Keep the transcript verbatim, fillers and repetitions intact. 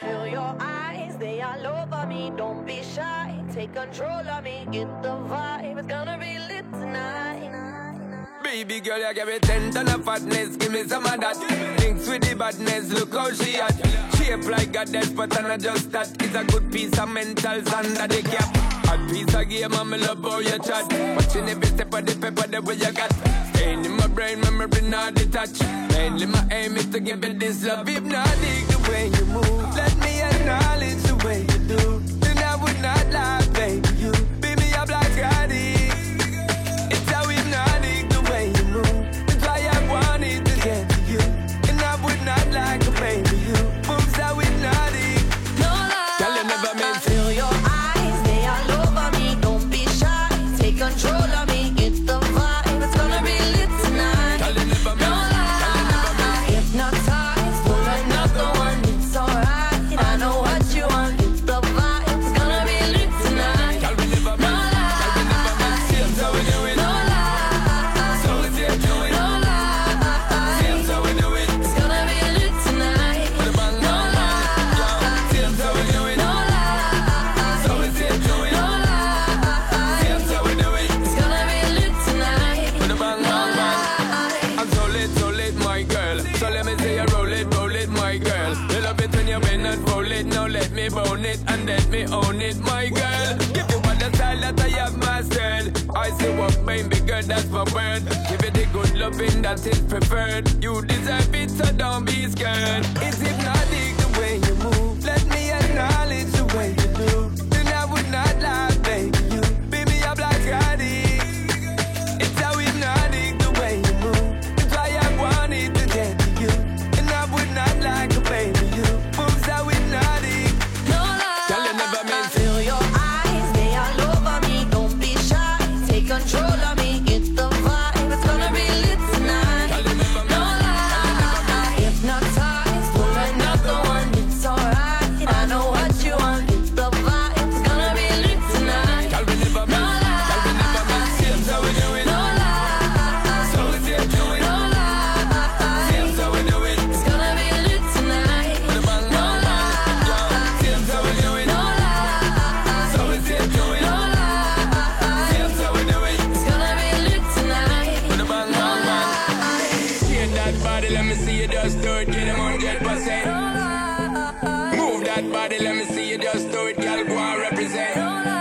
Feel your eyes, they all over me. Don't be shy, take control of me. Get the vibe, it's gonna be lit tonight. Baby girl, you give me ten ton of fatness, give me some of that. Links with the badness, look how she at. Shape like a death, but I'm not just that. It's a good piece of mentals under the cap. Hot piece of game, I'm love how you chat. Watching every step of the paper, the way you got. Staying in my brain, memory not detached. Mainly my aim is to give it this love. If not, dig the way you move. Let me acknowledge the way you do. Then I would not lie, baby, you. Beat me up like Scotty. It's how hypnotic the way you move. That's why I wanted to get to you. And I would not like a baby, you. Moves how hypnotic. No lie, Tell you never meant to. feel your eyes, they all over me. Don't be shy, take control of me. Get the vibe, it's gonna be lit tonight. Tell you never No meant. lie, hypnotized, pull another one, it's alright. I know what you want, get the vibe, it's gonna be lit tonight. Tell me never No meant. Tell me never meant. Seems how we do it. No lie, So it's here to it. no lie, Seems how we do it. it's gonna be lit tonight. Put a bang No on, man. lie, Seems how we do it. no lie, So it's here to it. no lie, Seems how we do it. it's gonna be lit tonight. Put a bang No on, man. lie. I'm so lit, so lit, my girl. So let me say you roll it, roll it, my girl. You love it when you bend and roll it. Now let me bone it and let me own it, my girl. Give you all the style that I have mastered. I say what, baby girl, that's my word. Give it the good loving that is preferred. You deserve it, so don't be scared. It's hypnotic the way you move. Let me acknowledge the way you do. Then I would not lie, baby, you. Beat me up like Scotty. It's how hypnotic the way you move. That's why I wanted to get to you. And I would not like a baby, you. Moves how hypnotic. No lie, Tell you never meant to. feel your eyes, they all over me. Don't be shy, take control of me. Get the vibe, it's gonna be lit tonight. Tell you never No meant. lie, hypnotized, pull another one, it's alright. I know what you want, get the vibe, it's gonna be lit tonight. Tell me never No meant. Tell me never meant. Seems how we do it. No lie, So it's here to it. no lie, Seems how we do it. it's gonna be lit tonight. Put a bang No on, man. lie, Seems how we do it. no lie, So it's here to it. no lie. Seems how we do it. It's gonna be lit tonight. Put a bang on, man. Shake that body, let me see you just do it. Get them one hundred percent. Move that body, let me see you just do it. Girl, go and represent.